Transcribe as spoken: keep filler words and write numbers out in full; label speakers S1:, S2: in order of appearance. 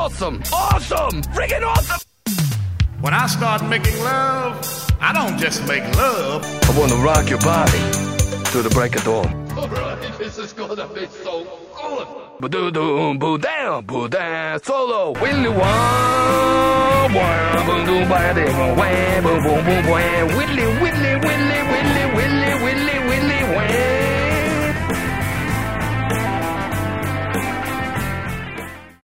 S1: awesome, awesome, freaking awesome.
S2: When I start making love, I don't just make love.
S1: I wanna rock your body to the break of dawn.
S3: Alright, this is gonna be so good.
S1: Ba-do-do, boo-down, boo-down, solo. Willy wah, wah, boom-doom, ba-dee, wah, boom, boom, boom, wah. Willy, Willy, Willy.